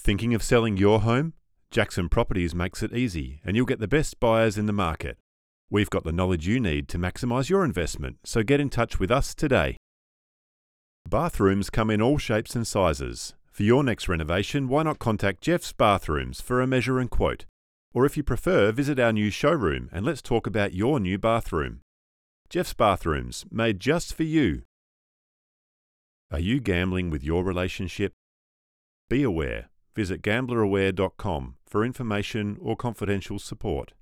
Thinking of selling your home? Jackson Properties makes it easy, and you'll get the best buyers in the market. We've got the knowledge you need to maximise your investment, so get in touch with us today. Bathrooms come in all shapes and sizes. For your next renovation, why not contact Jeff's Bathrooms for a measure and quote? Or if you prefer, visit our new showroom and let's talk about your new bathroom. Jeff's Bathrooms, made just for you. Are you gambling with your relationship? Be aware. Visit gambleraware.com for information or confidential support.